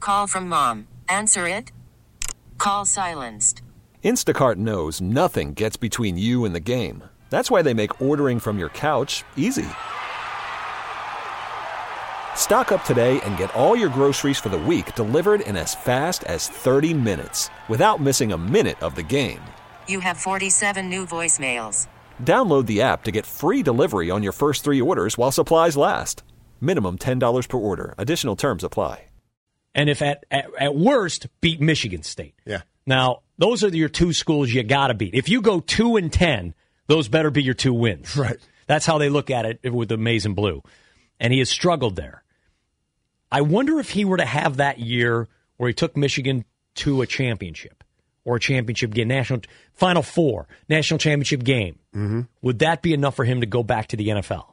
Call from mom. Answer it. Call silenced. Instacart knows nothing gets between you and the game. That's why they make ordering from your couch easy. Stock up today and get all your groceries for the week delivered in as fast as 30 minutes without missing a minute of the game. You have 47 new voicemails. Download the app to get free delivery on your first 3 orders while supplies last. Minimum $10 per order. Additional terms apply. And if at worst, beat Michigan State. Yeah. Now, those are your 2 schools you got to beat. If you go 2-10, those better be your 2 wins. Right. That's how they look at it with the Maize and Blue. And he has struggled there. I wonder if he were to have that year where he took Michigan to a championship or a championship game, Final Four, national championship game. Mm-hmm. Would that be enough for him to go back to the NFL?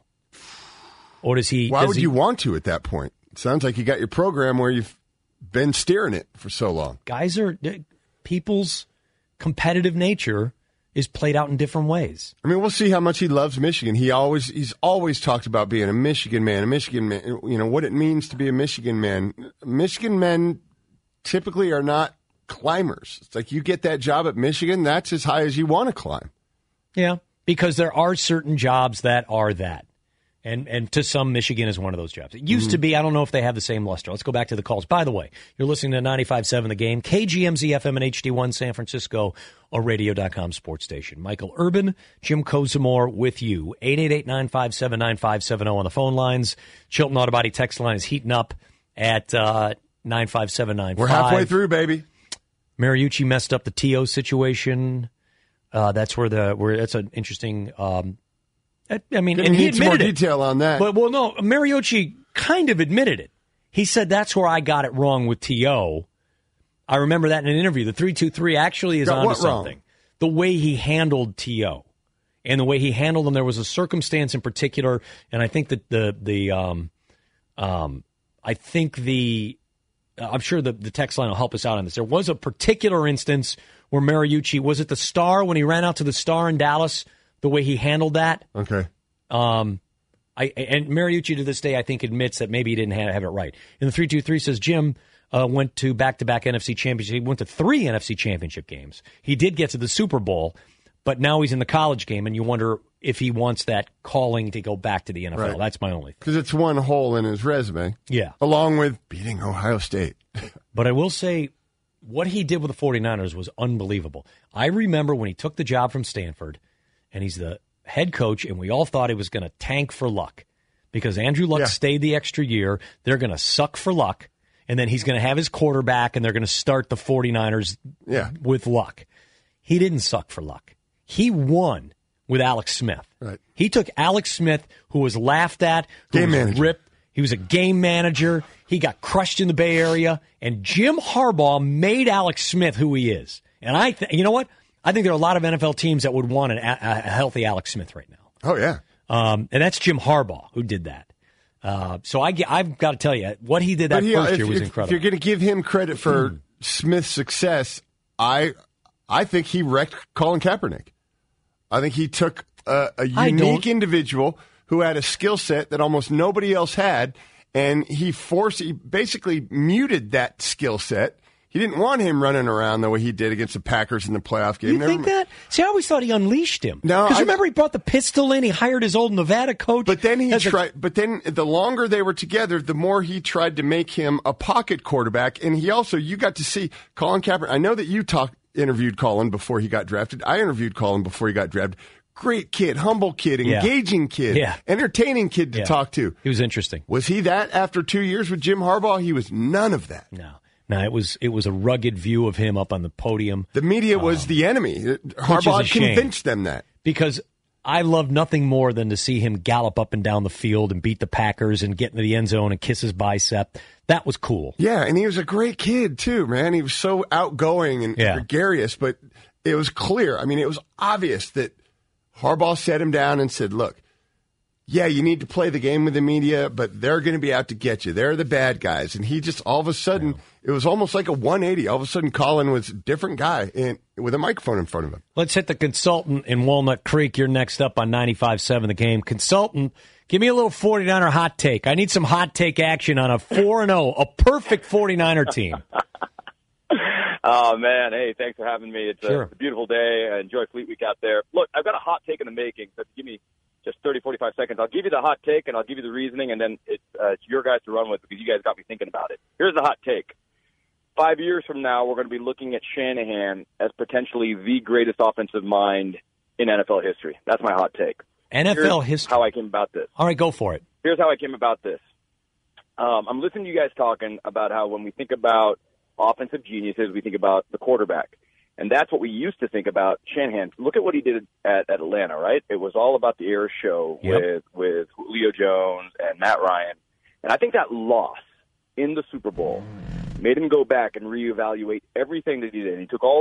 Or does he? Why would you want to at that point? It sounds like you got your program where you've been steering it for so long. People's competitive nature is played out in different ways. I mean, we'll see how much he loves Michigan. He's always talked about being a Michigan man, you know, what it means to be a Michigan man. Michigan men typically are not climbers. It's like you get that job at Michigan, that's as high as you want to climb. Yeah, because there are certain jobs that are that. And to some, Michigan is one of those jobs. It used to be. I don't know if they have the same luster. Let's go back to the calls. By the way, you're listening to 95.7 The Game, KGMZ FM and HD1 San Francisco, or radio.com sports station. Michael Urban, Jim Kozimor with you. 888-957-9570 on the phone lines. Chilton Auto Body text line is heating up at 95795. We're halfway through, baby. Mariucci messed up the T.O. situation. That's that's an interesting... I mean, and he admitted more it. Detail on that. But, well, no, Mariucci kind of admitted it. He said that's where I got it wrong with T.O. I remember that in an interview. The 323 actually is onto something. Wrong? The way he handled T.O. and the way he handled him, there was a circumstance in particular, and I think that I'm sure the text line will help us out on this. There was a particular instance where Mariucci, was it the Star when he ran out to the Star in Dallas? The way he handled that. Okay. And Mariucci to this day, I think, admits that maybe he didn't have it right. And the 323 says Jim went to back-to-back NFC championships. He went to 3 NFC championship games. He did get to the Super Bowl, but now he's in the college game, and you wonder if he wants that calling to go back to the NFL. Right. That's my only thing. Because it's one hole in his resume. Yeah. Along with beating Ohio State. But I will say, what he did with the 49ers was unbelievable. I remember when he took the job from Stanford, and he's the head coach, and we all thought he was going to tank for Luck because Andrew Luck stayed the extra year. They're going to suck for Luck, and then he's going to have his quarterback, and they're going to start the 49ers with Luck. He didn't suck for Luck. He won with Alex Smith. Right. He took Alex Smith, who was laughed at, who game was manager. ripped. He was a game manager. He got crushed in the Bay Area, and Jim Harbaugh made Alex Smith who he is. And you know what? I think there are a lot of NFL teams that would want a healthy Alex Smith right now. Oh, yeah. And that's Jim Harbaugh who did that. So I've got to tell you, what he did that first year was incredible. If you're going to give him credit for Smith's success, I think he wrecked Colin Kaepernick. I think he took a unique individual who had a skill set that almost nobody else had, and he basically muted that skill set. He didn't want him running around the way he did against the Packers in the playoff game. You think that? See, I always thought he unleashed him. No, because remember he brought the pistol in. He hired his old Nevada coach. But then But then the longer they were together, the more he tried to make him a pocket quarterback. And you got to see Colin Kaepernick. I know that you interviewed Colin before he got drafted. I interviewed Colin before he got drafted. Great kid, humble kid, engaging kid, entertaining kid to talk to. He was interesting. Was he that after 2 years with Jim Harbaugh? He was none of that. No, it was a rugged view of him up on the podium. The media was the enemy. Harbaugh convinced them that. Because I love nothing more than to see him gallop up and down the field and beat the Packers and get into the end zone and kiss his bicep. That was cool. Yeah, and he was a great kid, too, man. He was so outgoing and gregarious, but it was clear. I mean, it was obvious that Harbaugh sat him down and said, look, yeah, you need to play the game with the media, but they're going to be out to get you. They're the bad guys. And he just, all of a sudden, it was almost like a 180. All of a sudden, Colin was a different guy with a microphone in front of him. Let's hit the consultant in Walnut Creek. You're next up on 95.7 The Game. Consultant, Give me a little 49er hot take. I need some hot take action on a 4-0, a perfect 49er team. Oh, man. Hey, thanks for having me. It's sure. a beautiful day. I enjoy Fleet Week out there. Look, I've got a hot take in the making. So give me just 30, 45 seconds. I'll give you the hot take, and I'll give you the reasoning, and then it's your guys to run with because you guys got me thinking about it. Here's the hot take. 5 years from now, we're going to be looking at Shanahan as potentially the greatest offensive mind in NFL history. That's my hot take. NFL history. How I came about this. All right, go for it. Here's how I came about this. I'm listening to you guys talking about how when we think about offensive geniuses, we think about the quarterback. And that's what we used to think about Shanahan. Look at what he did at Atlanta, right? It was all about the era show with Julio Jones and Matt Ryan. And I think that loss in the Super Bowl made him go back and reevaluate everything that he did. He took all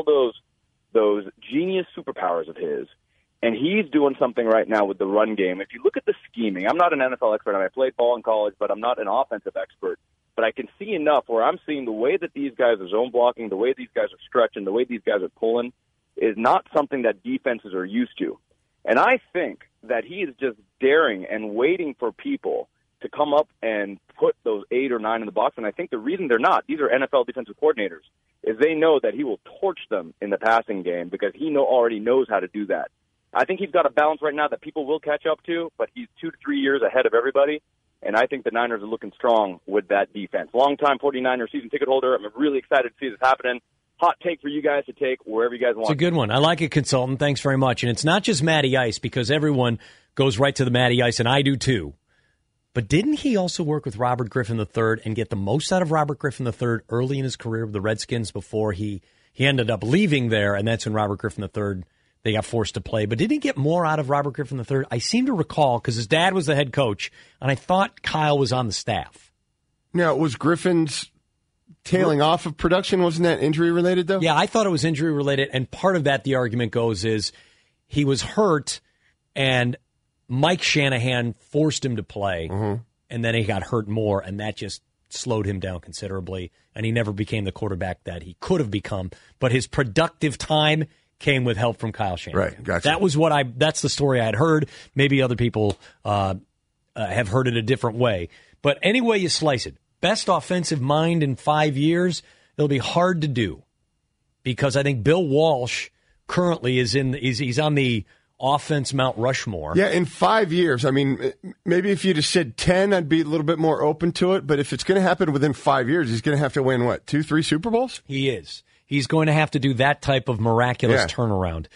those genius superpowers of his, and he's doing something right now with the run game. If you look at the scheming, I'm not an NFL expert. I played ball in college, but I'm not an offensive expert. But I can see enough where I'm seeing the way that these guys are zone blocking, the way these guys are stretching, the way these guys are pulling is not something that defenses are used to. And I think that he is just daring and waiting for people to come up and put those 8 or 9 in the box. And I think the reason they're not, these are NFL defensive coordinators, is they know that he will torch them in the passing game because he already knows how to do that. I think he's got a balance right now that people will catch up to, but he's 2 to 3 years ahead of everybody. And I think the Niners are looking strong with that defense. Long-time 49er season ticket holder. I'm really excited to see this happening. Hot take for you guys to take wherever you guys want. It's a good one. I like it, consultant. Thanks very much. And it's not just Matty Ice, because everyone goes right to the Matty Ice, and I do too. But didn't he also work with Robert Griffin III and get the most out of Robert Griffin III early in his career with the Redskins before he ended up leaving there, and that's when Robert Griffin III, they got forced to play. But didn't he get more out of Robert Griffin III? I seem to recall, because his dad was the head coach, and I thought Kyle was on the staff. Now, was Griffin's tailing off of production? Wasn't that injury-related, though? Yeah, I thought it was injury-related, and part of that, the argument goes, is he was hurt, and Mike Shanahan forced him to play, and then he got hurt more, and that just slowed him down considerably, and he never became the quarterback that he could have become. But his productive time came with help from Kyle Shanahan. Right, gotcha. That was that's the story I had heard. Maybe other people have heard it a different way. But any way you slice it, best offensive mind in 5 years, it'll be hard to do, because I think Bill Walsh currently he's on the offense Mount Rushmore. Yeah, in 5 years. I mean, maybe if you'd have said 10, I'd be a little bit more open to it. But if it's going to happen within 5 years, he's going to have to win, 2, 3 Super Bowls? He is. He's going to have to do that type of miraculous turnaround.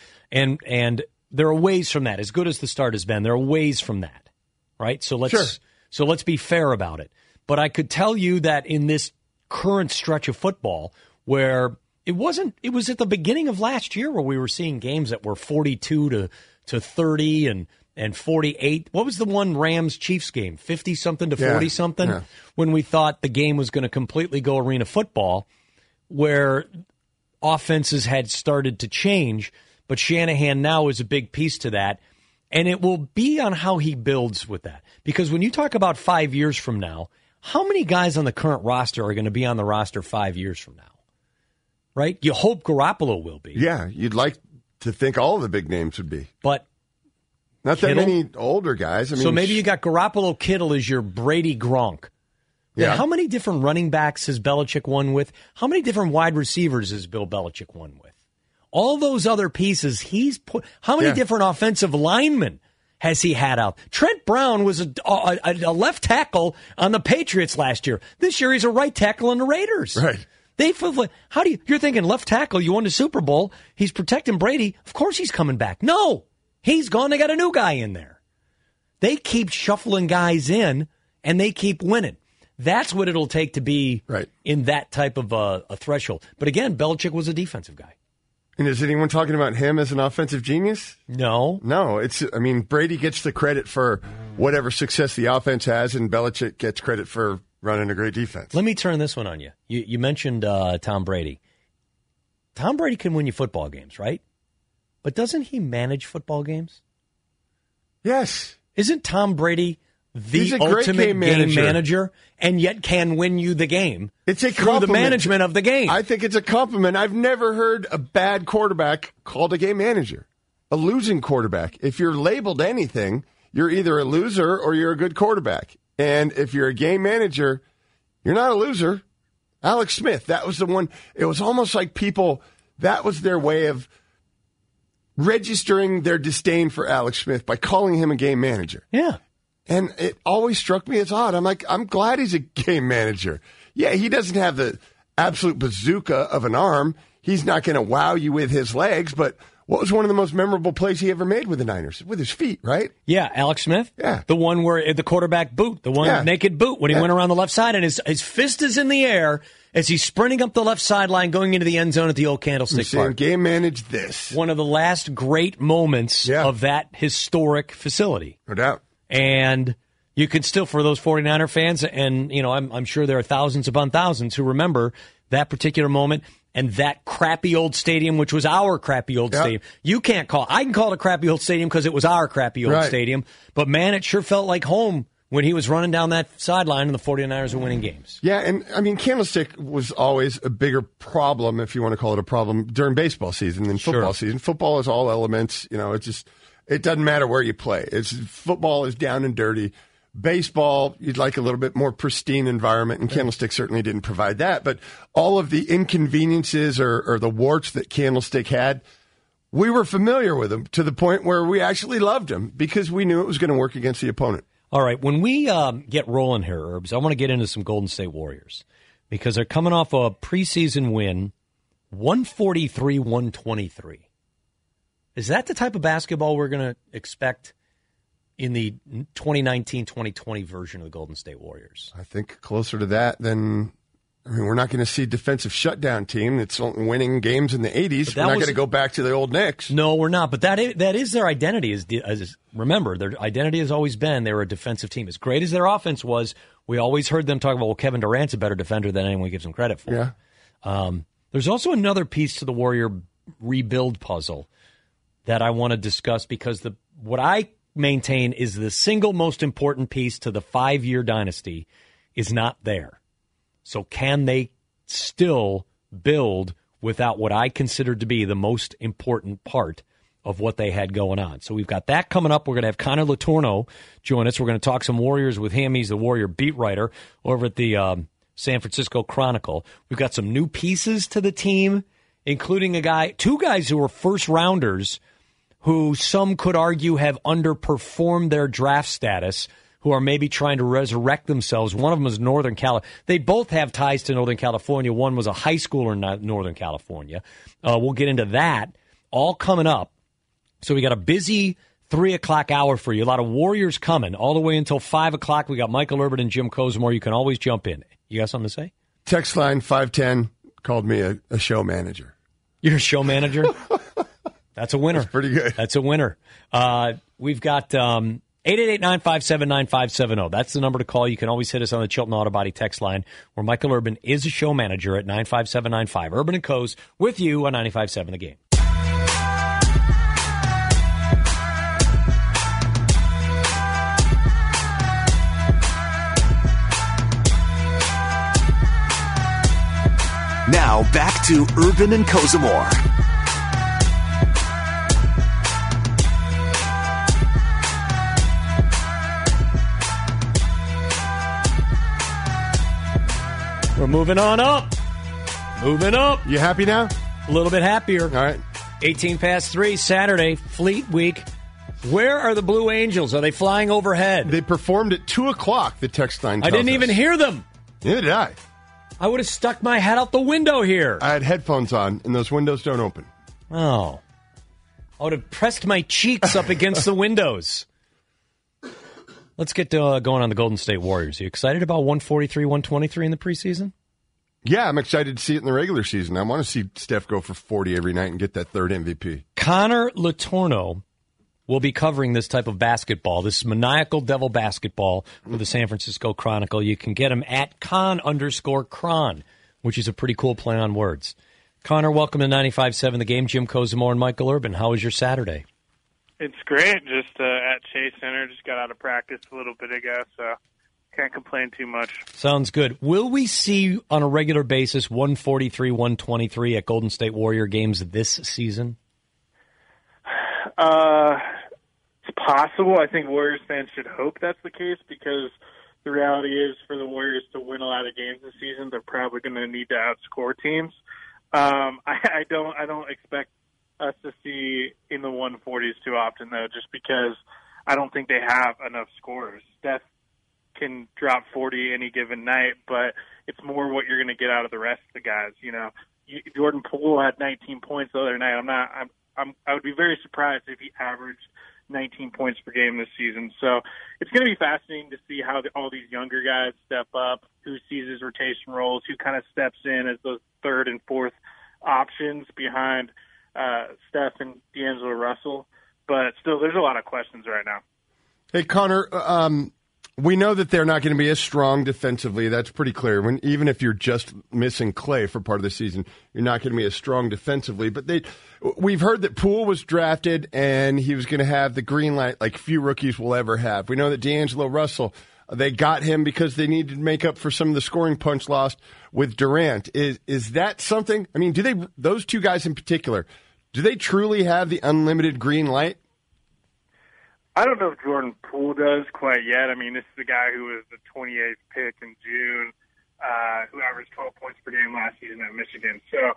And there are ways from that. As good as the start has been, there are ways from that, right? So let's be fair about it. But I could tell you that in this current stretch of football, where it was at the beginning of last year where we were seeing games that were 42 to 30 and 48. What was the one Rams-Chiefs game? 50-something to 40-something? Yeah. When we thought the game was going to completely go arena football, where offenses had started to change, but Shanahan now is a big piece to that, and it will be on how he builds with that. Because when you talk about 5 years from now, how many guys on the current roster are going to be on the roster 5 years from now? Right? You hope Garoppolo will be. Yeah, you'd like to think all the big names would be. But not that many older guys. I mean, so maybe you got Garoppolo, Kittle as your Brady, Gronk. Yeah. How many different running backs has Belichick won with? How many different wide receivers has Bill Belichick won with? All those other pieces he's put. How many different offensive linemen has he had out? Trent Brown was a left tackle on the Patriots last year. This year he's a right tackle on the Raiders. Right. You're thinking left tackle, you won the Super Bowl, he's protecting Brady. Of course he's coming back. No, he's gone. They got a new guy in there. They keep shuffling guys in, and they keep winning. That's what it'll take to be in that type of a threshold. But again, Belichick was a defensive guy. And is anyone talking about him as an offensive genius? No. No, Brady gets the credit for whatever success the offense has, and Belichick gets credit for running a great defense. Let me turn this one on you. You mentioned Tom Brady. Tom Brady can win you football games, right? But doesn't he manage football games? Yes. Isn't Tom Brady the ultimate game manager, and yet can win you the game? It's a through the management of the game. I think it's a compliment. I've never heard a bad quarterback called a game manager. A losing quarterback. If you're labeled anything, you're either a loser or you're a good quarterback. And if you're a game manager, you're not a loser. Alex Smith, that was the one. It was almost like people, that was their way of registering their disdain for Alex Smith by calling him a game manager. Yeah. And it always struck me as odd. I'm like, I'm glad he's a game manager. Yeah, he doesn't have the absolute bazooka of an arm. He's not going to wow you with his legs, but what was one of the most memorable plays he ever made with the Niners? With his feet, right? Yeah, Alex Smith. Yeah. The one where the quarterback boot, the one naked boot when he went around the left side and his fist is in the air as he's sprinting up the left sideline going into the end zone at the old Candlestick Park. Game managed this. One of the last great moments of that historic facility. No doubt. And you can still, for those 49er fans, and you know, I'm sure there are thousands upon thousands who remember that particular moment and that crappy old stadium, which was our crappy old stadium. You can't call. I can call it a crappy old stadium because it was our crappy old stadium. But man, it sure felt like home when he was running down that sideline and the 49ers were winning games. Yeah, and I mean, Candlestick was always a bigger problem, if you want to call it a problem, during baseball season than football season. Football is all elements. You know, it doesn't matter where you play. Football is down and dirty. Baseball, you'd like a little bit more pristine environment, and Candlestick certainly didn't provide that. But all of the inconveniences or the warts that Candlestick had, we were familiar with them to the point where we actually loved them because we knew it was going to work against the opponent. All right, when we get rolling here, Herbs, I want to get into some Golden State Warriors because they're coming off a preseason win, 143-123. Is that the type of basketball we're going to expect in the 2019-2020 version of the Golden State Warriors? I think closer to that than, I mean, we're not going to see defensive shutdown team that's winning games in the 80s. We're not going to go back to the old Knicks. No, we're not. But that is their identity. Remember, their identity has always been they were a defensive team. As great as their offense was, we always heard them talk about, well, Kevin Durant's a better defender than anyone gives him credit for. Yeah. There's also another piece to the Warrior rebuild puzzle that I want to discuss because what I maintain is the single most important piece to the 5-year dynasty is not there. So can they still build without what I consider to be the most important part of what they had going on? So we've got that coming up. We're going to have Connor Letourneau join us. We're going to talk some Warriors with him. He's the Warrior beat writer over at the San Francisco Chronicle. We've got some new pieces to the team, including two guys who were first rounders who some could argue have underperformed their draft status, who are maybe trying to resurrect themselves. One of them is Northern California. They both have ties to Northern California. One was a high schooler in Northern California. We'll get into that all coming up. So we got a busy 3 o'clock hour for you. A lot of Warriors coming all the way until 5 o'clock. We got Michael Urban and Jim Kozimor. You can always jump in. You got something to say? Text line 510 called me a show manager. You're a show manager? That's a winner. That's pretty good. That's a winner. We've got 888-957-9570. That's the number to call. You can always hit us on the Chilton Auto Body text line, where Michael Urban is a show manager at 95795. Urban and Coz with you on 95.7 The Game. Now back to Urban and Kozimor. We're moving on up. Moving up. You happy now? A little bit happier. All right. 18 past 3, Saturday, Fleet Week. Where are the Blue Angels? Are they flying overhead? They performed at 2 o'clock, the text line tells I didn't even hear them. Neither did I. I would have stuck my head out the window here. I had headphones on, and those windows don't open. Oh. I would have pressed my cheeks up against the windows. Let's get going on the Golden State Warriors. Are you excited about 143-123 in the preseason? Yeah, I'm excited to see it in the regular season. I want to see Steph go for 40 every night and get that third MVP. Connor Letourneau will be covering this type of basketball, this maniacal devil basketball for the San Francisco Chronicle. You can get him at Con_Cron, which is a pretty cool play on words. Connor, welcome to 95.7 The Game. Jim Kozimor and Michael Urban. How was your Saturday? It's great. Just at Chase Center. Just got out of practice a little bit ago, so can't complain too much. Sounds good. Will we see on a regular basis 143-123 at Golden State Warrior games this season? It's possible. I think Warriors fans should hope that's the case because the reality is for the Warriors to win a lot of games this season, they're probably going to need to outscore teams. I don't expect us to see in the 140s too often, though, just because I don't think they have enough scorers. Steph can drop 40 any given night, but it's more what you're going to get out of the rest of the guys. You know, Jordan Poole had 19 points the other night. I would be very surprised if he averaged 19 points per game this season. So it's going to be fascinating to see how all these younger guys step up, who seizes rotation roles, who kind of steps in as those third and fourth options behind Steph and D'Angelo Russell. But still, there's a lot of questions right now. Hey, Connor, we know that they're not going to be as strong defensively. That's pretty clear. Even if you're just missing Clay for part of the season, you're not going to be as strong defensively. But we've heard that Poole was drafted and he was going to have the green light like few rookies will ever have. We know that D'Angelo Russell, they got him because they needed to make up for some of the scoring punch lost with Durant. Is that something? I mean, those two guys in particular, do they truly have the unlimited green light? I don't know if Jordan Poole does quite yet. I mean, this is a guy who was the 28th pick in June, who averaged 12 points per game last season at Michigan. So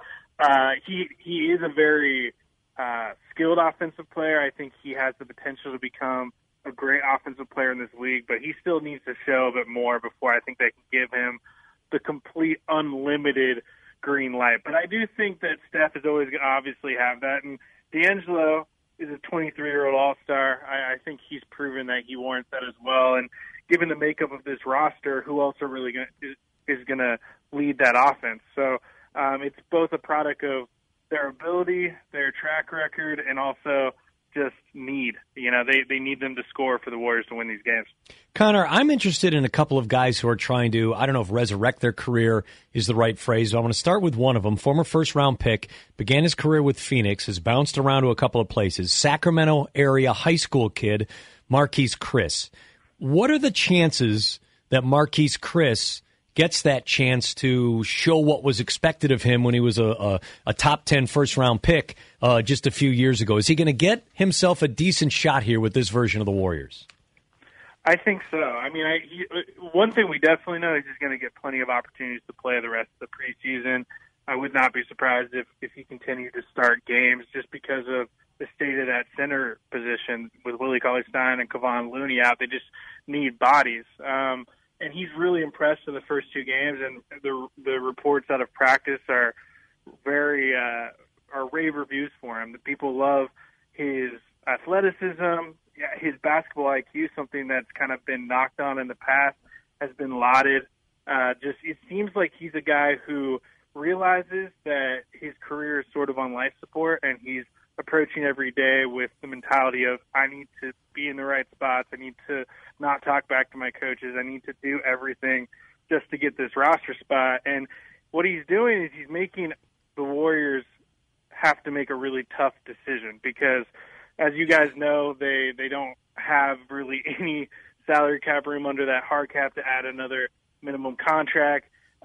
he is a very skilled offensive player. I think he has the potential to become a great offensive player in this league, but he still needs to show a bit more before I think they can give him the complete unlimited green light. But I do think that Steph is always going to obviously have that, and D'Angelo is a 23-year-old all-star. I think he's proven that he warrants that as well. And given the makeup of this roster, who else are really is going to lead that offense? So it's both a product of their ability, their track record, and also just need. You know, they need them to score for the Warriors to win these games. Connor, I'm interested in a couple of guys who are trying to, I don't know if resurrect their career is the right phrase. I want to start with one of them, former first-round pick, began his career with Phoenix, has bounced around to a couple of places. Sacramento area high school kid, Marquise Chriss. What are the chances that Marquise Chriss gets that chance to show what was expected of him when he was a top 10 first-round pick just a few years ago? Is he going to get himself a decent shot here with this version of the Warriors? I think so. I mean, one thing we definitely know is he's going to get plenty of opportunities to play the rest of the preseason. I would not be surprised if he continued to start games just because of the state of that center position with Willie Cauley-Stein and Kevon Looney out. They just need bodies. And he's really impressed in the first two games, and the reports out of practice are very are rave reviews for him. The people love his athleticism, his basketball IQ, something that's kind of been knocked on in the past, has been lauded. It seems like he's a guy who realizes that his career is sort of on life support, and he's approaching every day with the mentality of, I need to be in the right spots. I need to not talk back to my coaches. I need to do everything just to get this roster spot. And what he's doing is he's making the Warriors have to make a really tough decision because, as you guys know, they don't have really any salary cap room under that hard cap to add another minimum contract.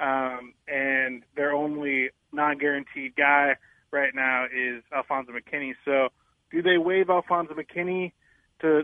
And their only non-guaranteed guy right now is Alfonzo McKinney. So do they waive Alfonzo McKinney to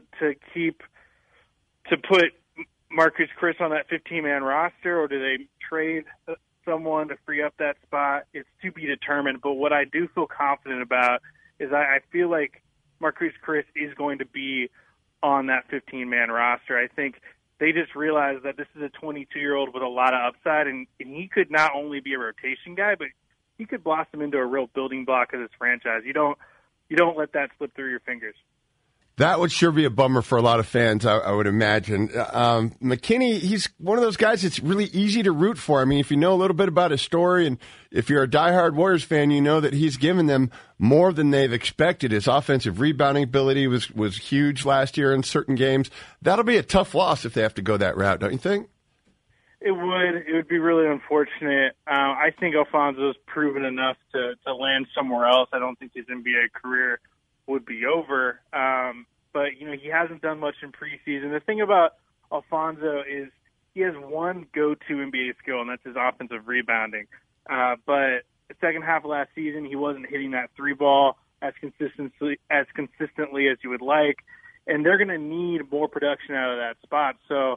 put Marquise Chriss on that 15-man roster, or do they trade someone to free up that spot? It's to be determined. But what I do feel confident about is I feel like Marquise Chriss is going to be on that 15-man roster. I think they just realized that this is a 22-year-old with a lot of upside, and he could not only be a rotation guy, but he could blossom into a real building block of this franchise. You don't let that slip through your fingers. That would sure be a bummer for a lot of fans, I would imagine. McKinney, he's one of those guys that's really easy to root for. I mean, if you know a little bit about his story, and if you're a diehard Warriors fan, you know that he's given them more than they've expected. His offensive rebounding ability was huge last year in certain games. That'll be a tough loss if they have to go that route, don't you think? It would. It would be really unfortunate. I think Alfonso's proven enough to land somewhere else. I don't think his NBA career would be over. But, he hasn't done much in preseason. The thing about Alfonso is he has one go-to NBA skill, and that's his offensive rebounding. But the second half of last season, he wasn't hitting that three ball as consistently as you would like. and they're going to need more production out of that spot. So,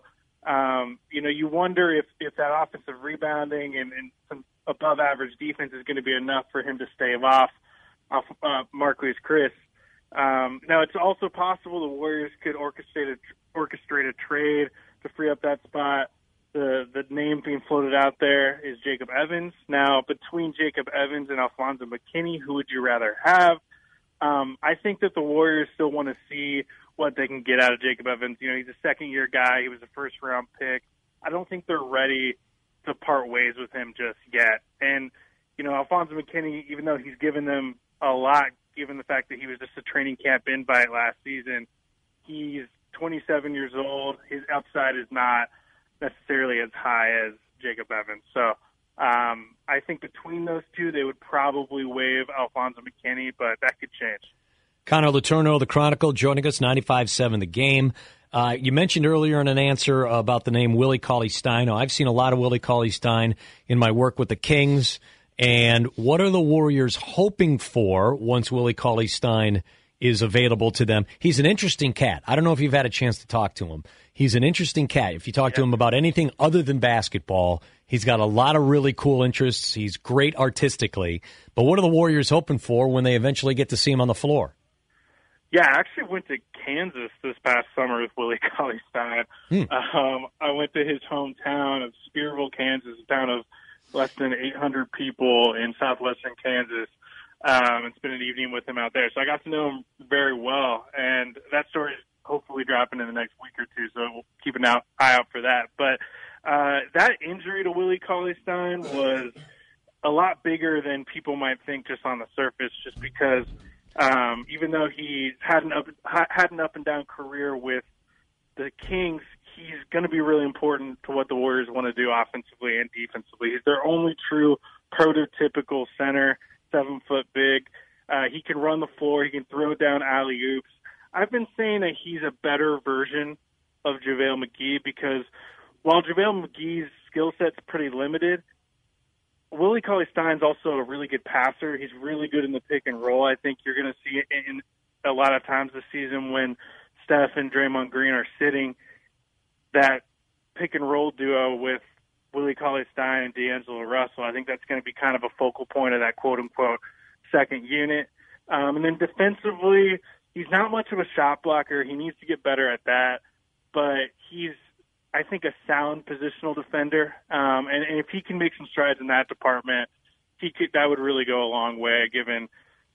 you wonder if that offensive rebounding and some above-average defense is going to be enough for him to stave off Marquese Chriss. Now, it's also possible the Warriors could orchestrate a trade to free up that spot. The name being floated out there is Jacob Evans. Now, between Jacob Evans and Alfonso McKinney, who would you rather have? I think that the Warriors still want to see what they can get out of Jacob Evans. He's a second-year guy. He was a first-round pick. I don't think they're ready to part ways with him just yet. And, Alfonso McKinney, even though he's given them a lot, given the fact that he was just a training camp invite last season, he's 27 years old. His upside is not necessarily as high as Jacob Evans. So I think between those two, they would probably waive Alfonso McKinney, but that could change. Connor Letourneau, The Chronicle, joining us, 95.7 The Game. You mentioned earlier in an answer about the name Willie Cauley-Stein. I've seen a lot of Willie Cauley-Stein in my work with the Kings. And what are the Warriors hoping for once Willie Cauley-Stein is available to them? He's an interesting cat. I don't know if you've had a chance to talk to him. He's an interesting cat. If you talk to him about anything other than basketball, he's got a lot of really cool interests. He's great artistically. But what are the Warriors hoping for when they eventually get to see him on the floor? Yeah, I actually went to Kansas this past summer with Willie Cauley-Stein. I went to his hometown of Spearville, Kansas, a town of less than 800 people in southwestern Kansas, and spent an evening with him out there. So I got to know him very well, and that story is hopefully dropping in the next week or two, so we'll keep an eye out for that. But that injury to Willie Cauley-Stein was a lot bigger than people might think just on the surface, just because even though he had an up and down career with the Kings, he's going to be really important to what the Warriors want to do offensively and defensively. He's their only true prototypical center, 7-foot big. He can run the floor. He can throw down alley-oops. I've been saying that he's a better version of JaVale McGee because while JaVale McGee's skill set's pretty limited, Willie Cauley-Stein's also a really good passer. He's really good in the pick and roll. I think you're going to see it in a lot of times this season when Steph and Draymond Green are sitting, that pick and roll duo with Willie Cauley-Stein and D'Angelo Russell. I think that's going to be kind of a focal point of that quote-unquote second unit. And then defensively, he's not much of a shot blocker. He needs to get better at that. But he's, I think, a sound positional defender. And if he can make some strides in that department, that would really go a long way given,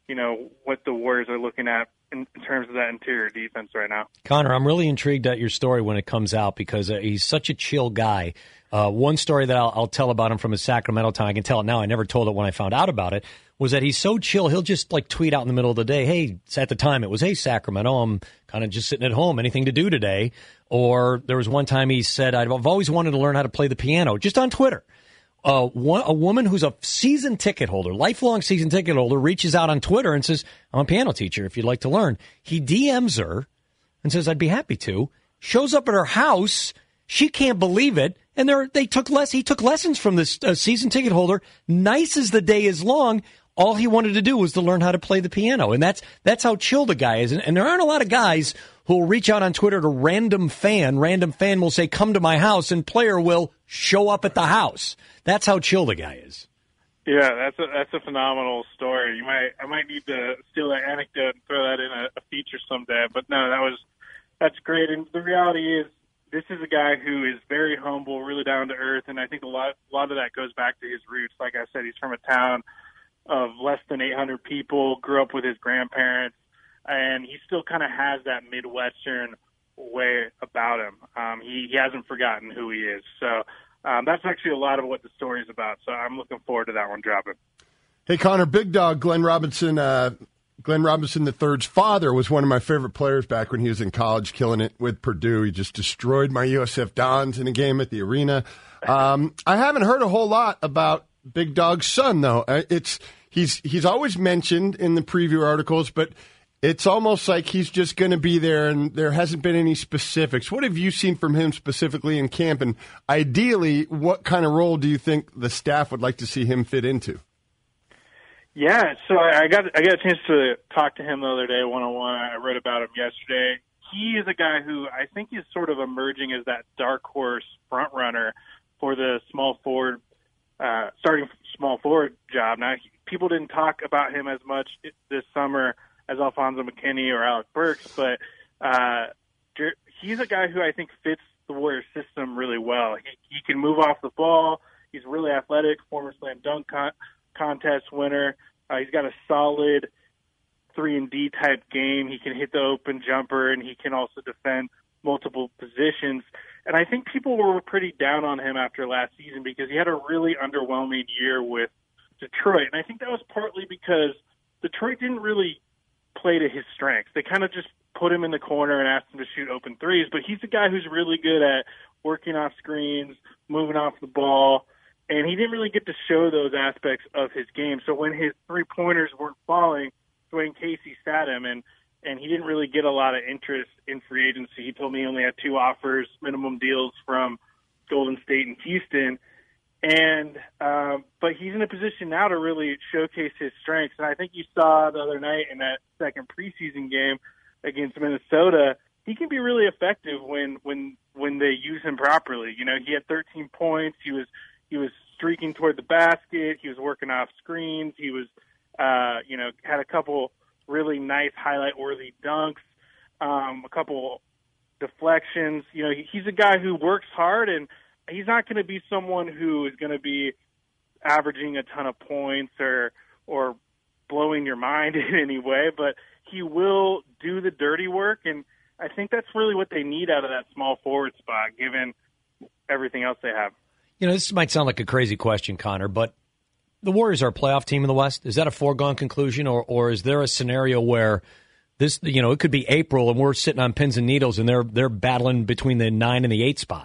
what the Warriors are looking at in terms of that interior defense right now. Connor, I'm really intrigued at your story when it comes out because he's such a chill guy. One story that I'll tell about him from his Sacramento time, I can tell it now, I never told it when I found out about it, was that he's so chill, he'll just tweet out in the middle of the day, hey, at the time it was, hey, Sacramento, I'm kind of just sitting at home, anything to do today? Or there was one time he said, I've always wanted to learn how to play the piano, just on Twitter. A woman who's a season ticket holder, lifelong season ticket holder, reaches out on Twitter and says, I'm a piano teacher if you'd like to learn. He DMs her and says, I'd be happy to. Shows up at her house. She can't believe it. And he took lessons from this season ticket holder. Nice as the day is long. All he wanted to do was to learn how to play the piano. And that's how chill the guy is. And there aren't a lot of guys who will reach out on Twitter to random fan. Random fan will say, come to my house, and player will show up at the house. That's how chill the guy is. Yeah, that's a phenomenal story. I might need to steal that anecdote and throw that in a feature someday. But no, that's great. And the reality is, this is a guy who is very humble, really down to earth, and I think a lot of that goes back to his roots. Like I said, he's from a town of less than 800 people, grew up with his grandparents, and he still kind of has that Midwestern way about him. He hasn't forgotten who he is. So that's actually a lot of what the story is about. So I'm looking forward to that one dropping. Hey, Connor, Big Dog, Glenn Robinson III's father was one of my favorite players back when he was in college, killing it with Purdue. He just destroyed my USF Dons in a game at the arena. I haven't heard a whole lot about Big Dog's son, though. He's always mentioned in the preview articles, but it's almost like he's just going to be there, and there hasn't been any specifics. What have you seen from him specifically in camp, and ideally, what kind of role do you think the staff would like to see him fit into? Yeah, so I got a chance to talk to him the other day one-on-one. I read about him yesterday. he is a guy who I think is sort of emerging as that dark horse front runner for the starting small forward job. Now, people didn't talk about him as much this summer as Alfonso McKinney or Alec Burks, but he's a guy who I think fits the Warriors system really well. He can move off the ball. He's really athletic, former slam dunk contest winner. He's got a solid 3-and-D type game. He can hit the open jumper, and he can also defend multiple positions. And I think people were pretty down on him after last season because he had a really underwhelming year with Detroit. And I think that was partly because Detroit didn't really play to his strengths. They kind of just put him in the corner and asked him to shoot open threes. But he's a guy who's really good at working off screens, moving off the ball, and he didn't really get to show those aspects of his game. So when his three-pointers weren't falling, Dwayne Casey sat him, and he didn't really get a lot of interest in free agency. He told me he only had 2 offers, minimum deals from Golden State and Houston. And but he's in a position now to really showcase his strengths. And I think you saw the other night in that second preseason game against Minnesota, he can be really effective when they use him properly. You know, he had 13 points. He was streaking toward the basket. He was working off screens. He was had a couple really nice highlight-worthy dunks, a couple deflections. You know, he's a guy who works hard, and he's not going to be someone who is going to be averaging a ton of points or blowing your mind in any way, but he will do the dirty work, and I think that's really what they need out of that small forward spot, given everything else they have. You know, this might sound like a crazy question, Connor, but the Warriors are a playoff team in the West. Is that a foregone conclusion, or is there a scenario where this, you know, it could be April and we're sitting on pins and needles and they're battling between the 9 and the 8 spot?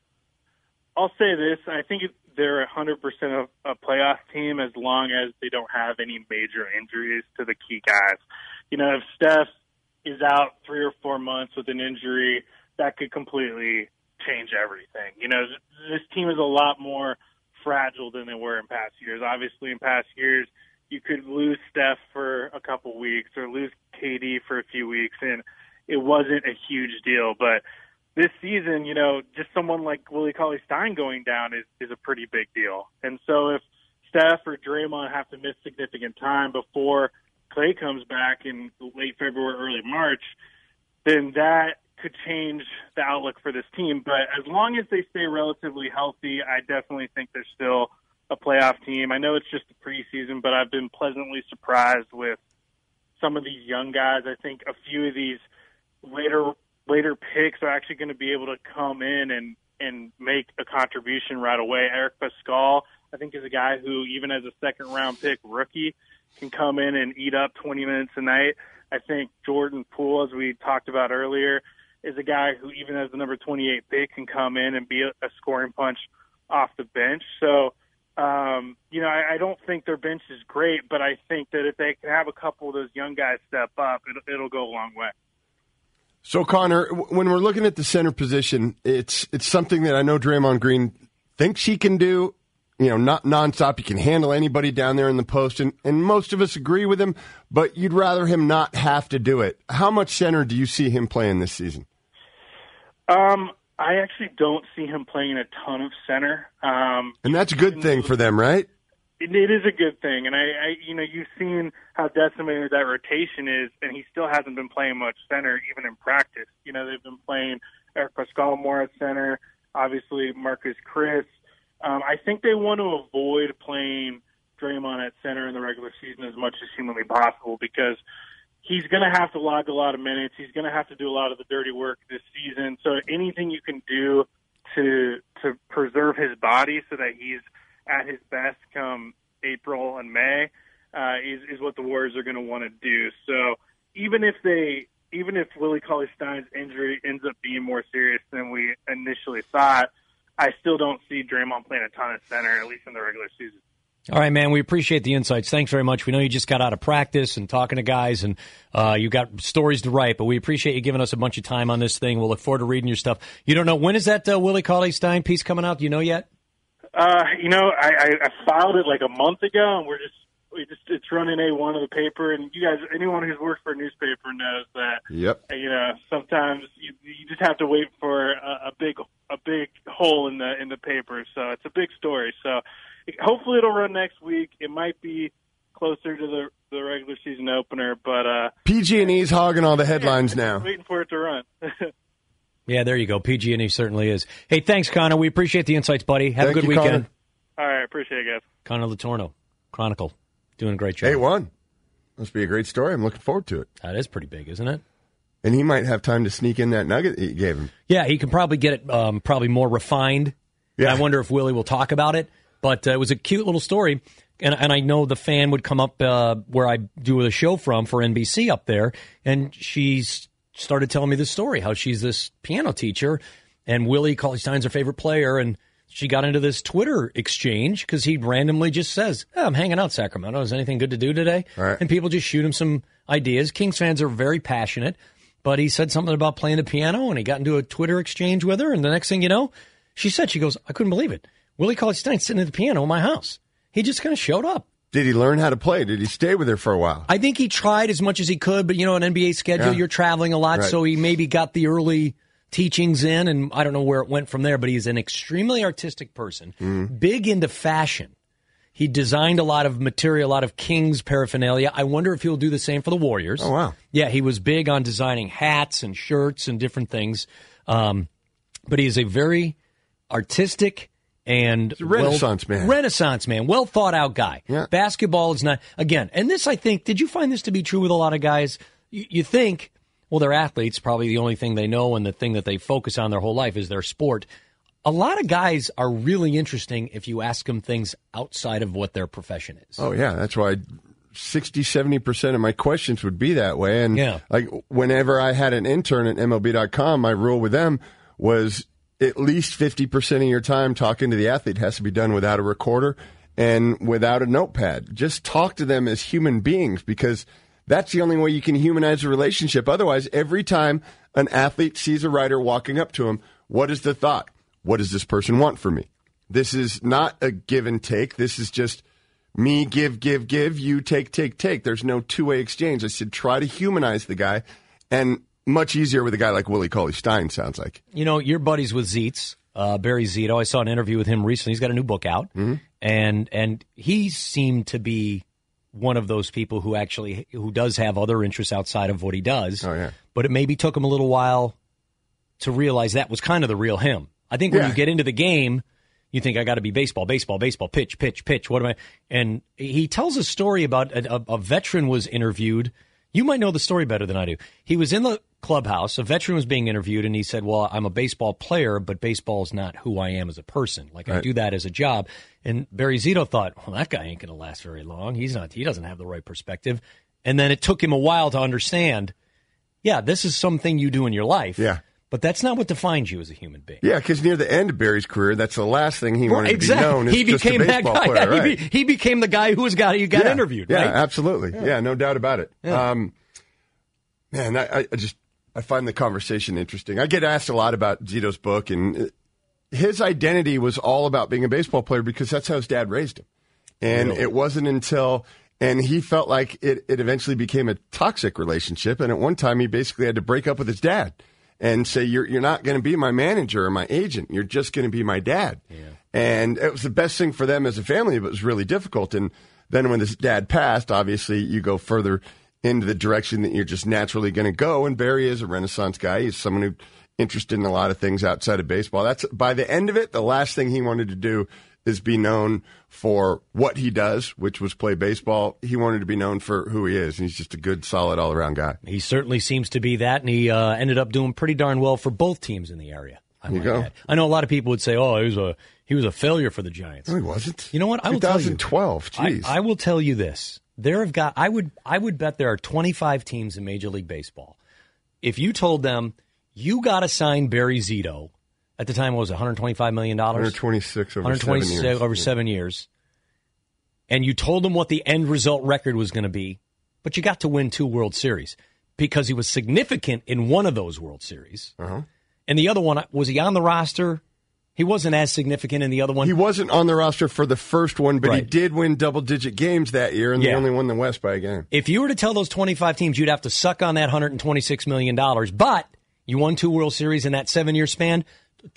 I'll say this. I think they're 100% a playoff team as long as they don't have any major injuries to the key guys. You know, if Steph is out 3 or 4 months with an injury, that could completely change everything. You know, this team is a lot more fragile than they were in past years. Obviously, in past years, you could lose Steph for a couple weeks or lose KD for a few weeks, and it wasn't a huge deal. But this season, you know, just someone like Willie Cauley-Stein going down is a pretty big deal. And so if Steph or Draymond have to miss significant time before Clay comes back in late February, early March, then that could change the outlook for this team. But as long as they stay relatively healthy, I definitely think they're still a playoff team. I know it's just the preseason, but I've been pleasantly surprised with some of these young guys. I think a few of these later picks are actually going to be able to come in and make a contribution right away. Eric Pascal, I think, is a guy who, even as a second-round pick rookie, can come in and eat up 20 minutes a night. I think Jordan Poole, as we talked about earlier, is a guy who, even as the number 28 pick, can come in and be a scoring punch off the bench. So, you know, I don't think their bench is great, but I think that if they can have a couple of those young guys step up, it'll go a long way. So, Connor, when we're looking at the center position, it's something that I know Draymond Green thinks he can do. You know, not nonstop. He can handle anybody down there in the post, and most of us agree with him, but you'd rather him not have to do it. How much center do you see him playing this season? I actually don't see him playing a ton of center. And that's a good thing for them, right? It is a good thing, and I you know, you've seen how decimated that rotation is, and he still hasn't been playing much center, even in practice. You know, they've been playing Eric Pascal more at center, obviously Marcus Chris. I think they want to avoid playing Draymond at center in the regular season as much as humanly possible because he's going to have to log a lot of minutes. He's going to have to do a lot of the dirty work this season. So anything you can do to preserve his body so that he's at his best come April and May is what the Warriors are going to want to do. So even if Willie Cauley-Stein's injury ends up being more serious than we initially thought, I still don't see Draymond playing a ton of center, at least in the regular season. All right, man, we appreciate the insights. Thanks very much. We know you just got out of practice and talking to guys, and you got stories to write, but we appreciate you giving us a bunch of time on this thing. We'll look forward to reading your stuff. You don't know, when is that Willie Cauley-Stein piece coming out? Do you know yet? You know, I filed it like a month ago, and it's it's running A1 of the paper, and you guys, anyone who's worked for a newspaper knows that. Yep. Sometimes you just have to wait for a big hole in the paper. So it's a big story. So hopefully it'll run next week. It might be closer to the regular season opener, but PG&E's hogging all the headlines now. Waiting for it to run. Yeah, there you go. PG&E certainly is. Hey, thanks, Connor. We appreciate the insights, buddy. Have a good weekend. Connor. All right, appreciate it, guys. Connor Letourneau, Chronicle, doing a great job. A1. Must be a great story. I'm looking forward to it. That is pretty big, isn't it? And he might have time to sneak in that nugget that you gave him. Yeah, he can probably get it probably more refined. Yeah. I wonder if Willie will talk about it. But it was a cute little story. And I know the fan would come up where I do the show from for NBC up there, and she's started telling me this story, how she's this piano teacher, and Willie Cauley-Stein's her favorite player, and she got into this Twitter exchange because he randomly just says, I'm hanging out in Sacramento. Is anything good to do today? Right. And people just shoot him some ideas. Kings fans are very passionate, but he said something about playing the piano, and he got into a Twitter exchange with her, and the next thing you know, she goes, I couldn't believe it. Willie Cauley-Stein sitting at the piano in my house. He just kind of showed up. Did he learn how to play? Did he stay with her for a while? I think he tried as much as he could, but, an NBA schedule, you're traveling a lot, so he maybe got the early teachings in, and I don't know where it went from there, but he's an extremely artistic person, big into fashion. He designed a lot of material, a lot of Kings paraphernalia. I wonder if he'll do the same for the Warriors. Oh, wow. Yeah, he was big on designing hats and shirts and different things. But he is a very artistic and Renaissance man. Well thought out guy. Yeah. Basketball is not, again, and this I think, did you find this to be true with a lot of guys? You think, well, they're athletes, probably the only thing they know and the thing that they focus on their whole life is their sport. A lot of guys are really interesting if you ask them things outside of what their profession is. Oh, yeah. That's why 60-70% of my questions would be that way. And like whenever I had an intern at MLB.com, my rule with them was at least 50% of your time talking to the athlete has to be done without a recorder and without a notepad. Just talk to them as human beings, because that's the only way you can humanize a relationship. Otherwise, every time an athlete sees a writer walking up to him, what is the thought? What does this person want from me? This is not a give and take. This is just me give, you take. There's no two-way exchange. I said try to humanize the guy, and much easier with a guy like Willie Cauley-Stein, sounds like. You're buddies with Zeitz, Barry Zito. I saw an interview with him recently. He's got a new book out, and he seemed to be one of those people who does have other interests outside of what he does. Oh, yeah. But it maybe took him a little while to realize that was kind of the real him. I think when you get into the game, you think, I got to be baseball, pitch. What am I? And he tells a story about a veteran was interviewed. You might know the story better than I do. He was in the clubhouse. A veteran was being interviewed, and he said, well, I'm a baseball player, but baseball is not who I am as a person. I do that as a job. And Barry Zito thought, well, that guy ain't going to last very long. He doesn't have the right perspective. And then it took him a while to understand, this is something you do in your life. Yeah. But that's not what defines you as a human being. Yeah, because near the end of Barry's career, that's the last thing he wanted to be known as just a baseball player. Right? He became the guy who got interviewed. Yeah, right? Absolutely. Yeah, no doubt about it. Yeah. Man, I find the conversation interesting. I get asked a lot about Zito's book, and his identity was all about being a baseball player because that's how his dad raised him. And It wasn't until, and he felt like it eventually became a toxic relationship, and at one time he basically had to break up with his dad and say, you're not going to be my manager or my agent. You're just going to be my dad. Yeah. And it was the best thing for them as a family, but it was really difficult. And then when his dad passed, obviously you go further into the direction that you're just naturally going to go. And Barry is a Renaissance guy. He's someone who's interested in a lot of things outside of baseball. That's, by the end of it, the last thing he wanted to do is be known for what he does, which was play baseball. He wanted to be known for who he is. And he's just a good, solid, all-around guy. He certainly seems to be that, and he ended up doing pretty darn well for both teams in the area. There you go. I know a lot of people would say, he was a failure for the Giants. No, he wasn't. You know what? I will 2012, jeez. I will tell you this. I would bet there are 25 teams in Major League Baseball. If you told them you got to sign Barry Zito, at the time, what was it, $125 million? 126 over 7 years. And you told them what the end result record was going to be, but you got to win 2 World Series because he was significant in one of those World Series. Uh-huh. And the other one, was he on the roster He wasn't as significant in the other one. He wasn't on the roster for the first one, but Right. he did win double-digit games that year, and they only won the West by a game. If you were to tell those 25 teams you'd have to suck on that $126 million, but you won 2 World Series in that 7-year span,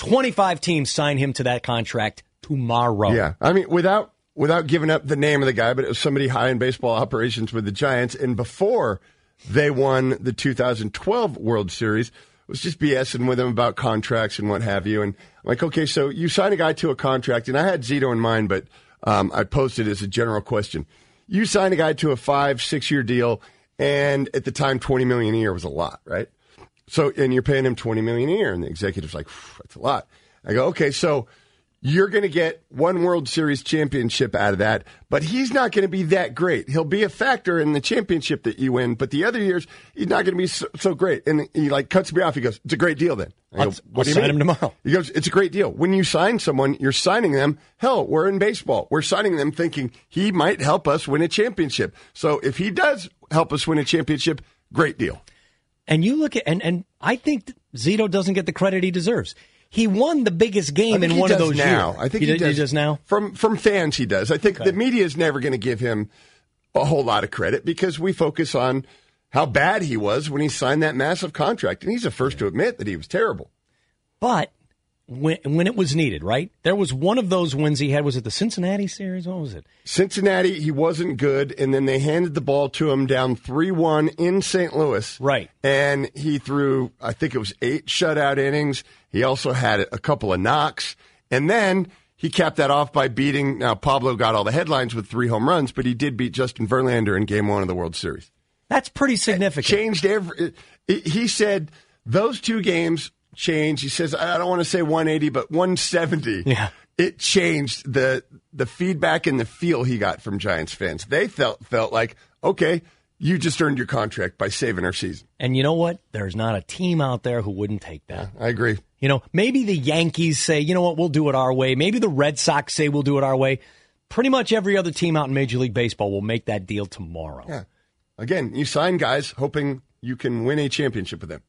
25 teams sign him to that contract tomorrow. Yeah, I mean, without giving up the name of the guy, but it was somebody high in baseball operations with the Giants, and before they won the 2012 World Series, was just BSing with him about contracts and what have you. And I'm like, okay, so you sign a guy to a contract, and I had Zito in mind, but I posed it as a general question. You sign a guy to a 5-6 year deal, and at the time, $20 million a year was a lot, right? So, and you're paying him $20 million a year, and the executive's like, that's a lot. I go, okay, so you're going to get 1 World Series championship out of that, but he's not going to be that great. He'll be a factor in the championship that you win, but the other years, he's not going to be so great. And he cuts me off. He goes, it's a great deal then. I go, I'll sign him tomorrow. He goes, it's a great deal. When you sign someone, you're signing them. Hell, we're in baseball. We're signing them thinking he might help us win a championship. So if he does help us win a championship, great deal. And you look at, and I think Zito doesn't get the credit he deserves. He won the biggest game in one of those now. years. I think he does now. From fans, he does. I think the media is never going to give him a whole lot of credit because we focus on how bad he was when he signed that massive contract, and he's the first to admit that he was terrible. But when it was needed, right? There was one of those wins he had. Was it the Cincinnati series? What was it? Cincinnati, he wasn't good, and then they handed the ball to him down 3-1 in St. Louis. Right. And he threw, I think it was 8 shutout innings. He also had a couple of knocks. And then he capped that off by beating, now Pablo got all the headlines with 3 home runs, but he did beat Justin Verlander in Game 1 of the World Series. That's pretty significant. It changed he said those 2 games changed. He says, I don't want to say 180, but 170. Yeah. It changed the feedback and the feel he got from Giants fans. They felt like, okay, you just earned your contract by saving our season. And you know what? There's not a team out there who wouldn't take that. I agree. You know, maybe the Yankees say, you know what, we'll do it our way. Maybe the Red Sox say we'll do it our way. Pretty much every other team out in Major League Baseball will make that deal tomorrow. Yeah. Again, you sign guys hoping you can win a championship with them.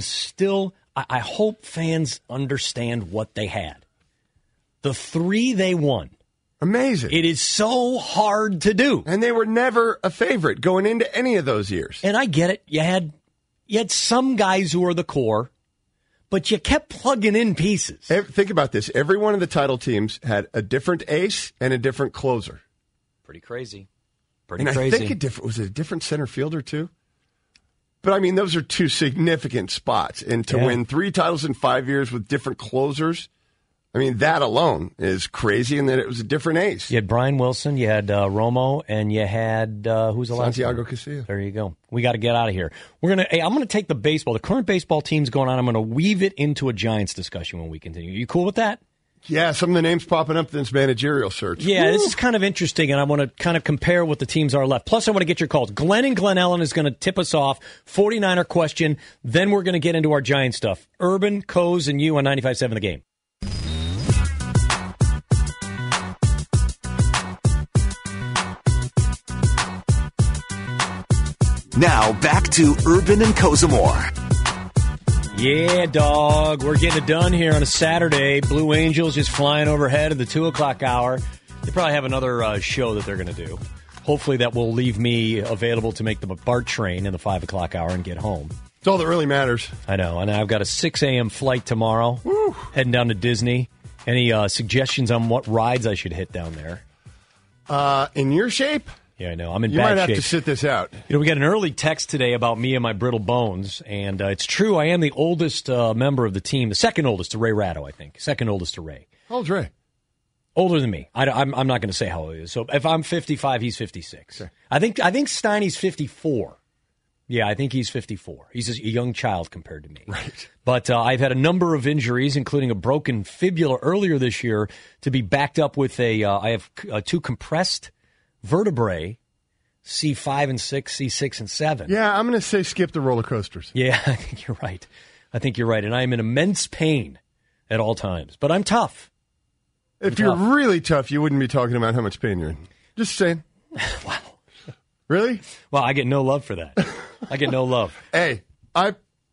I hope fans understand what they had. The 3 they won. Amazing. It is so hard to do. And they were never a favorite going into any of those years. And I get it. You had some guys who are the core, but you kept plugging in pieces. Think about this. Every one of the title teams had a different ace and a different closer. Pretty crazy. I think was it a different center fielder too? But, I mean, those are 2 significant spots. And to win 3 titles in 5 years with different closers, I mean, that alone is crazy, and that it was a different ace. You had Brian Wilson, you had Romo, and you had, who's the last one? Santiago Casilla. There you go. We got to get out of here. I'm going to take the current baseball teams going on, I'm going to weave it into a Giants discussion when we continue. You cool with that? Yeah, some of the names popping up in this managerial search. Yeah, Woo! This is kind of interesting, and I want to kind of compare what the teams are left. Plus, I want to get your calls. Glenn in Glen Ellen is going to tip us off, 49er question. Then we're going to get into our Giant stuff. Urban, Coz, and you on 95.7 The Game. Now, back to Urban and Kozimor. Yeah, dog. We're getting it done here on a Saturday. Blue Angels just flying overhead at the 2 o'clock hour. They probably have another show that they're going to do. Hopefully that will leave me available to make the BART train in the 5 o'clock hour and get home. It's all that really matters. I know. And I've got a 6 a.m. flight tomorrow. Woo. Heading down to Disney. Any suggestions on what rides I should hit down there? In your shape? Yeah, I know. I'm in you bad shape. You might have to sit this out. You know, we got an early text today about me and my brittle bones, and it's true. I am the oldest member of the team, the second oldest to Ray Ratto, I think. Second oldest to Ray. How old's Ray? Older than me. I'm not going to say how old he is. So if I'm 55, he's 56. Okay. I think Steiny's 54. Yeah, I think he's 54. He's a young child compared to me. Right. But I've had a number of injuries, including a broken fibula earlier this year, to be backed up with I have 2 compressed vertebrae, C5 and 6, C6 and 7. Yeah, I'm going to say skip the roller coasters. Yeah, I think you're right. And I am in immense pain at all times. But I'm tough. If you're really tough, you wouldn't be talking about how much pain you're in. Just saying. Wow. Really? Well, I get no love for that. I get no love. Hey, I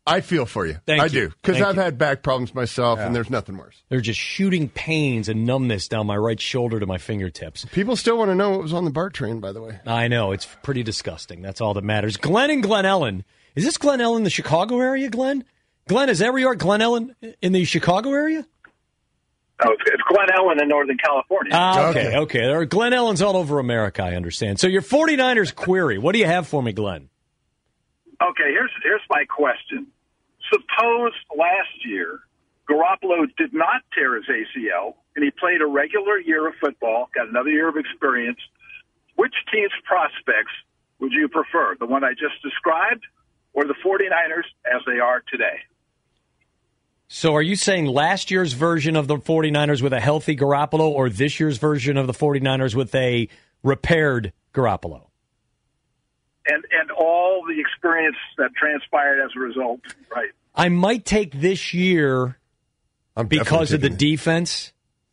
I feel for you. Thank you. I do. Because I've had back problems myself, and there's nothing worse. They're just shooting pains and numbness down my right shoulder to my fingertips. People still want to know what was on the BART train, by the way. I know. It's pretty disgusting. That's all that matters. Glenn and Glen Ellen. Is this Glen Ellen, the Chicago area, Glenn? Glenn, is that where you are, Glen Ellen, in the Chicago area? Oh, it's Glen Ellen in Northern California. Okay. There are Glen Ellens all over America, I understand. So your 49ers query, what do you have for me, Glenn? Okay, here's my question. Suppose last year Garoppolo did not tear his ACL and he played a regular year of football, got another year of experience. Which team's prospects would you prefer, the one I just described or the 49ers as they are today? So are you saying last year's version of the 49ers with a healthy Garoppolo or this year's version of the 49ers with a repaired Garoppolo? And all the experience that transpired as a result, right? I might take this year because of the defense.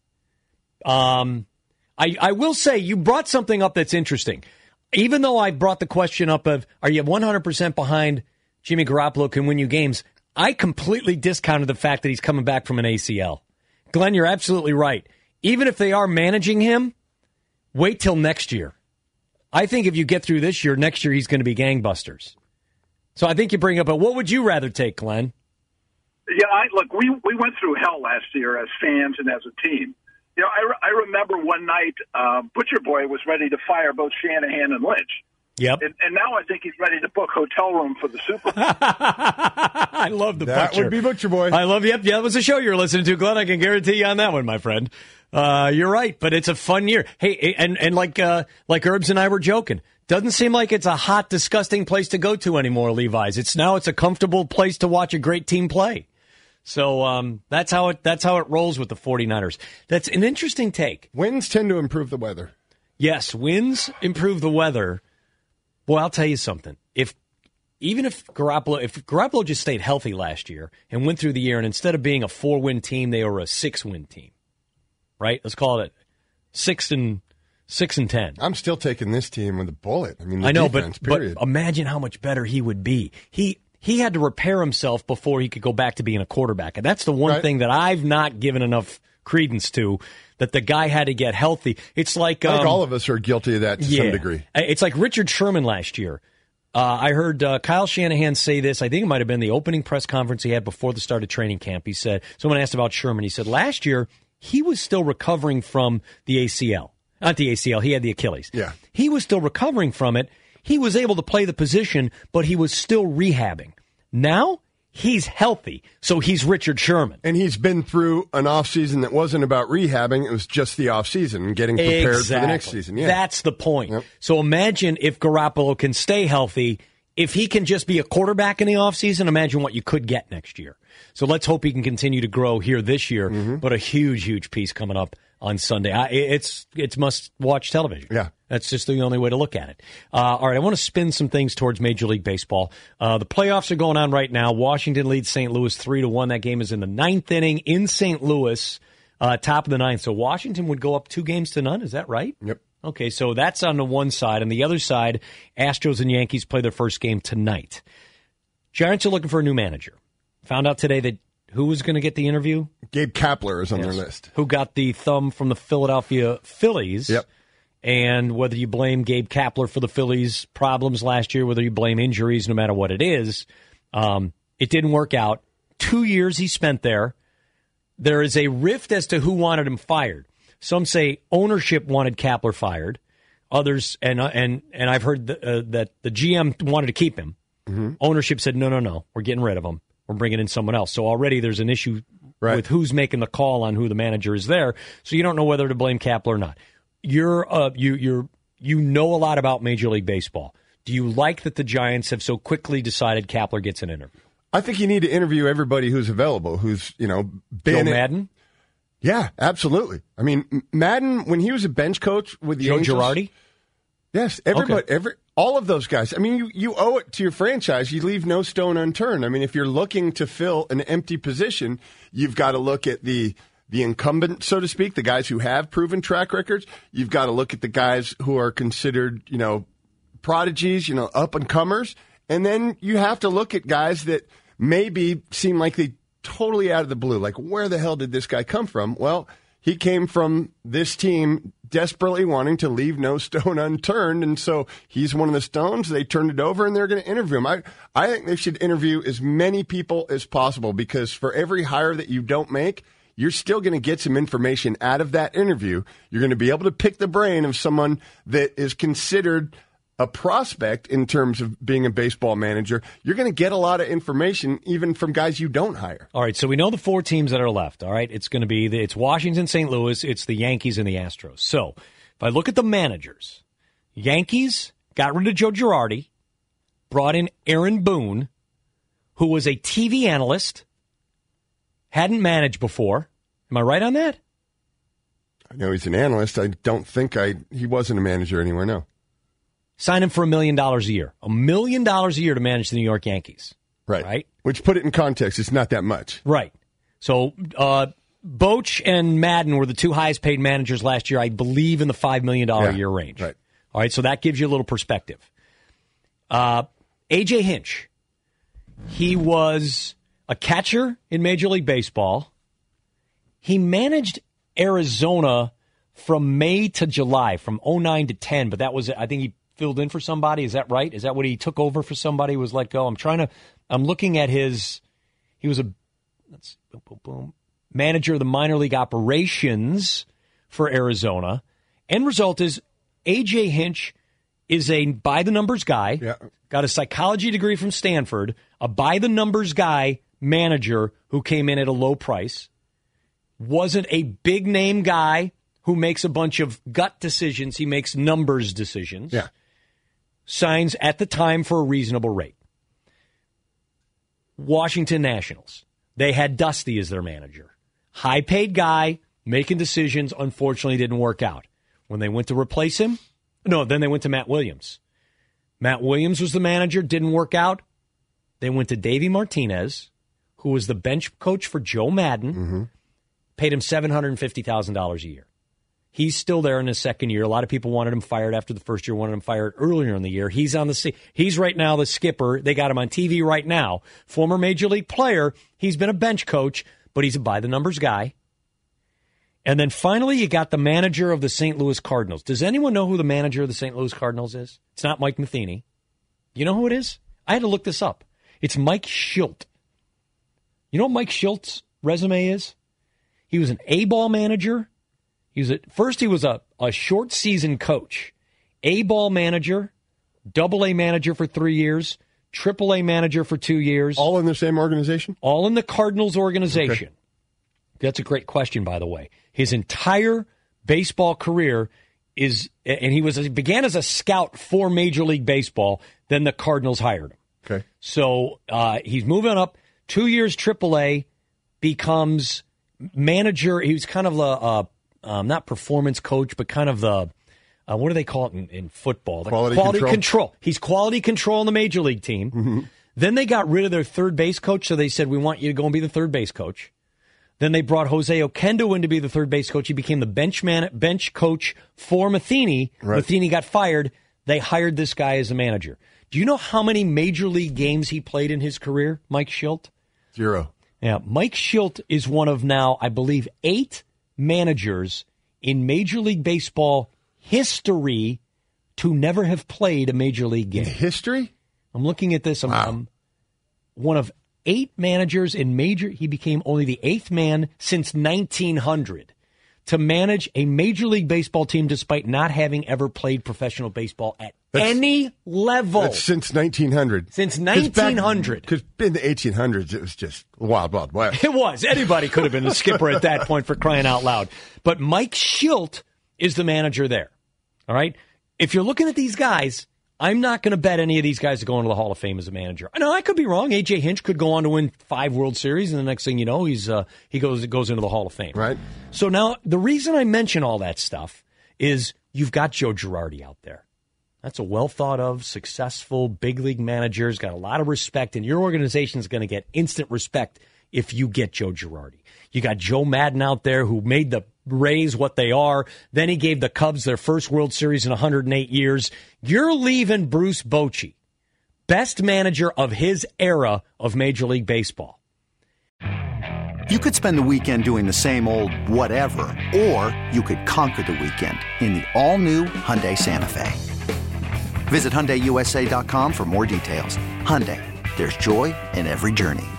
I will say you brought something up that's interesting. Even though I brought the question up of, are you 100% behind Jimmy Garoppolo can win you games, I completely discounted the fact that he's coming back from an ACL. Glenn, you're absolutely right. Even if they are managing him, wait till next year. I think if you get through this year, next year he's going to be gangbusters. So I think you bring up a, what would you rather take, Glenn? Yeah, look, we went through hell last year as fans and as a team. You know, I remember one night Butcher Boy was ready to fire both Shanahan and Lynch. Yep. And now I think he's ready to book hotel room for the Super Bowl. I love the That Butcher. would be Butcher Boy. I love, yep, that was a show you're listening to, Glenn. I can guarantee you on that one, my friend. You're right, but it's a fun year. Hey, and like Herbs and I were joking, doesn't seem like it's a hot, disgusting place to go to anymore, Levi's. It's a comfortable place to watch a great team play. So that's how it rolls with the 49ers. That's an interesting take. Winds tend to improve the weather. Yes, winds improve the weather. Boy, I'll tell you something. If Garoppolo just stayed healthy last year and went through the year, and instead of being a 4-win team, they were a 6-win team. Right? Let's call it 6 and 10. I'm still taking this team with a bullet. I mean, the I know, defense, but period. imagine how much better he would be. He had to repair himself before he could go back to being a quarterback, and that's the one thing that I've not given enough credence to. That the guy had to get healthy. It's like I think all of us are guilty of that to some degree. It's like Richard Sherman last year. I heard Kyle Shanahan say this. I think it might have been the opening press conference he had before the start of training camp. He said, someone asked about Sherman. He said, last year, he was still recovering from the ACL. Not the ACL, he had the Achilles. Yeah. He was still recovering from it. He was able to play the position, but he was still rehabbing. Now, he's healthy, so he's Richard Sherman. And he's been through an offseason that wasn't about rehabbing. It was just the offseason and getting prepared for the next season. Yeah. That's the point. Yep. So imagine if Garoppolo can stay healthy. If he can just be a quarterback in the offseason, imagine what you could get next year. So let's hope he can continue to grow here this year. Mm-hmm. But a huge, huge piece coming up on Sunday. It's must-watch television. Yeah. That's just the only way to look at it. All right, I want to spin some things towards Major League Baseball. The playoffs are going on right now. Washington leads St. Louis 3-1. That game is in the 9th inning in St. Louis, top of the 9th. So Washington would go up 2-0. Is that right? Yep. Okay, so that's on the one side. On the other side, Astros and Yankees play their first game tonight. Giants are looking for a new manager. Found out today that who was going to get the interview? Gabe Kapler is on their list. Who got the thumb from the Philadelphia Phillies. Yep. And whether you blame Gabe Kapler for the Phillies' problems last year, whether you blame injuries, no matter what it is, it didn't work out. 2 years he spent there. There is a rift as to who wanted him fired. Some say ownership wanted Kapler fired. Others, and I've heard that the GM wanted to keep him. Mm-hmm. Ownership said, no, we're getting rid of him. We're bringing in someone else. So already there's an issue with who's making the call on who the manager is there. So you don't know whether to blame Kapler or not. You know a lot about Major League Baseball. Do you like that the Giants have so quickly decided Kapler gets an interview? I think you need to interview everybody who's available, who's, been Joe Madden? Yeah, absolutely. I mean, Madden, when he was a bench coach with the Joe Angels, Girardi? Yes, everybody, all of those guys. I mean, you owe it to your franchise. You leave no stone unturned. I mean, if you're looking to fill an empty position, you've got to look at the incumbent, so to speak, the guys who have proven track records. You've got to look at the guys who are considered, prodigies, up and comers. And then you have to look at guys that maybe seem like they totally out of the blue. Like, where the hell did this guy come from? Well, he came from this team desperately wanting to leave no stone unturned, and so he's one of the stones. They turned it over, and they're going to interview him. I think they should interview as many people as possible, because for every hire that you don't make, you're still going to get some information out of that interview. You're going to be able to pick the brain of someone that is considered a prospect in terms of being a baseball manager. You're going to get a lot of information even from guys you don't hire. All right, so we know the 4 teams that are left. All right, it's going to be it's Washington, St. Louis, it's the Yankees, and the Astros. So if I look at the managers, Yankees got rid of Joe Girardi, brought in Aaron Boone, who was a TV analyst, hadn't managed before. Am I right on that? I know he's an analyst. I don't think he wasn't a manager anywhere, no. Sign him for $1 million a year. $1 million a year to manage the New York Yankees. Right. Which, put it in context, it's not that much. Right. So Boch and Madden were the 2 highest paid managers last year, I believe, in the $5 million a year range. Right. All right, so that gives you a little perspective. A.J. Hinch, he was a catcher in Major League Baseball. He managed Arizona from May to July, from 2009 to 10, but that was, I think he filled in for somebody. Is that right? Is that what he took over for somebody, was let go? I'm looking at he was manager of the minor league operations for Arizona. End result is A.J. Hinch is a by-the-numbers guy, got a psychology degree from Stanford, a by-the-numbers guy manager who came in at a low price, wasn't a big-name guy who makes a bunch of gut decisions. He makes numbers decisions. Yeah. Signs at the time for a reasonable rate. Washington Nationals. They had Dusty as their manager. High-paid guy, making decisions, unfortunately didn't work out. When they went to replace him, then they went to Matt Williams. Matt Williams was the manager, didn't work out. They went to Davey Martinez, who was the bench coach for Joe Madden, paid him $750,000 a year. He's still there in his second year. A lot of people wanted him fired after the first year, wanted him fired earlier in the year. He's on the he's right now the skipper. They got him on TV right now. Former Major League player. He's been a bench coach, but he's a by-the-numbers guy. And then finally, you got the manager of the St. Louis Cardinals. Does anyone know who the manager of the St. Louis Cardinals is? It's not Mike Matheny. You know who it is? I had to look this up. It's Mike Shildt. You know what Mike Shildt's resume is? He was an A-ball manager. First, he was a short season coach, A-ball manager, double-A manager for 3 years, triple-A manager for 2 years. All in the same organization? All in the Cardinals organization. Okay. That's a great question, by the way. His entire baseball career he began as a scout for Major League Baseball, then the Cardinals hired him. Okay. So he's moving up 2 years triple-A, becomes manager. He was kind of a not performance coach, but kind of the, what do they call it in football? Quality control. He's quality control on the Major League team. Mm-hmm. Then they got rid of their third base coach, so they said, we want you to go and be the third base coach. Then they brought Jose Oquendo in to be the third base coach. He became the bench coach for Matheny. Right. Matheny got fired. They hired this guy as a manager. Do you know how many Major League games he played in his career, Mike Shildt? 0. Yeah, Mike Shildt is one of now, I believe, 8 managers in Major League Baseball history to never have played a Major League game. History? I'm looking at this. I'm one of 8 managers in he became only the 8th man since 1900 to manage a Major League Baseball team despite not having ever played professional baseball at any level. That's since 1900. Since 1900. Because in the 1800s, it was just wild, wild, wild. It was. Anybody could have been a skipper at that point, for crying out loud. But Mike Shildt is the manager there. All right? If you're looking at these guys, I'm not going to bet any of these guys to go into the Hall of Fame as a manager. I know I could be wrong. A.J. Hinch could go on to win 5 World Series, and the next thing you know, he goes into the Hall of Fame. Right. So now the reason I mention all that stuff is you've got Joe Girardi out there. That's a well-thought-of, successful, big league manager. He's got a lot of respect, and your organization is going to get instant respect if you get Joe Girardi. You got Joe Madden out there who made the Rays what they are. Then he gave the Cubs their first World Series in 108 years. You're leaving Bruce Bochy. best manager of his era of Major League Baseball. You could spend the weekend doing the same old whatever, or you could conquer the weekend in the all-new Hyundai Santa Fe. Visit HyundaiUSA.com for more details. Hyundai, there's joy in every journey.